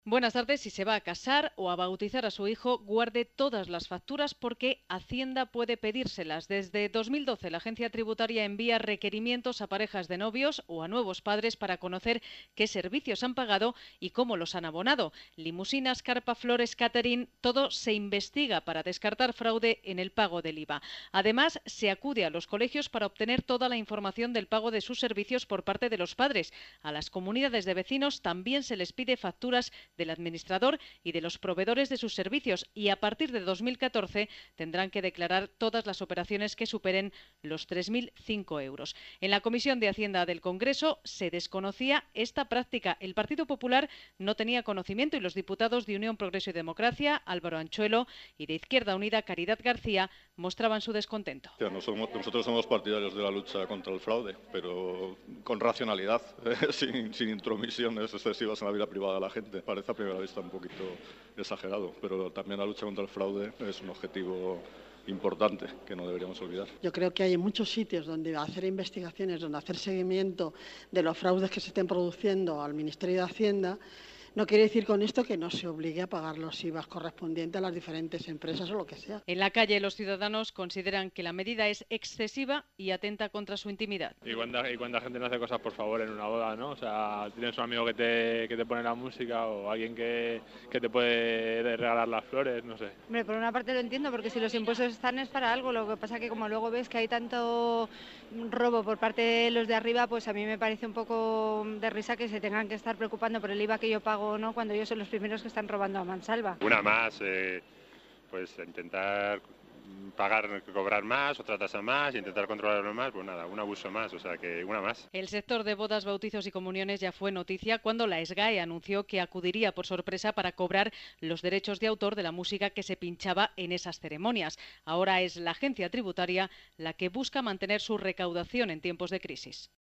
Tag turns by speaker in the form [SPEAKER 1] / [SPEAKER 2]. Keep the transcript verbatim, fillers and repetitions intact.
[SPEAKER 1] Buenas tardes. Si se va a casar o a bautizar a su hijo, guarde todas las facturas porque Hacienda puede pedírselas. Desde dos mil doce, la agencia tributaria envía requerimientos a parejas de novios o a nuevos padres para conocer qué servicios han pagado y cómo los han abonado. Limusinas, carpa, flores, catering, todo se investiga para descartar fraude en el pago del I V A. Además, se acude a los colegios para obtener toda la información del pago de sus servicios por parte de los padres. A las comunidades de vecinos también se les pide facturas del administrador y de los proveedores de sus servicios, y a partir de dos mil catorce tendrán que declarar todas las operaciones que superen los tres mil cinco euros. En la Comisión de Hacienda del Congreso se desconocía esta práctica. El Partido Popular no tenía conocimiento y los diputados de Unión Progreso y Democracia, Álvaro Anchuelo, y de Izquierda Unida, Caridad García, mostraban su descontento.
[SPEAKER 2] No somos, nosotros somos partidarios de la lucha contra el fraude, pero con racionalidad, eh, sin, sin intromisiones excesivas en la vida privada de la gente. Parece a primera vista un poquito exagerado, pero también la lucha contra el fraude es un objetivo importante que no deberíamos olvidar.
[SPEAKER 3] Yo creo que hay muchos sitios donde hacer investigaciones, donde hacer seguimiento de los fraudes que se estén produciendo al Ministerio de Hacienda. No quiere decir con esto que no se obligue a pagar los I V As correspondientes a las diferentes empresas o lo que sea.
[SPEAKER 1] En la calle, los ciudadanos consideran que la medida es excesiva y atenta contra su intimidad.
[SPEAKER 4] Y cuánta, y cuánta gente no hace cosas por favor en una boda, ¿no? O sea, tienes un amigo que te, que te pone la música o alguien que, que te puede regalar las flores, no sé.
[SPEAKER 5] Hombre, por una parte lo entiendo, porque si los impuestos están es para algo. Lo que pasa es que como luego ves que hay tanto robo por parte de los de arriba, pues a mí me parece un poco de risa que se tengan que estar preocupando por el I V A que yo pago, ¿no?, cuando ellos son los primeros que están robando a mansalva.
[SPEAKER 6] Una más, eh, pues intentar pagar, cobrar más, otra tasa más, intentar controlarlo más, pues nada, un abuso más, o sea que una más.
[SPEAKER 1] El sector de bodas, bautizos y comuniones ya fue noticia cuando la SGAE anunció que acudiría por sorpresa para cobrar los derechos de autor de la música que se pinchaba en esas ceremonias. Ahora es la agencia tributaria la que busca mantener su recaudación en tiempos de crisis.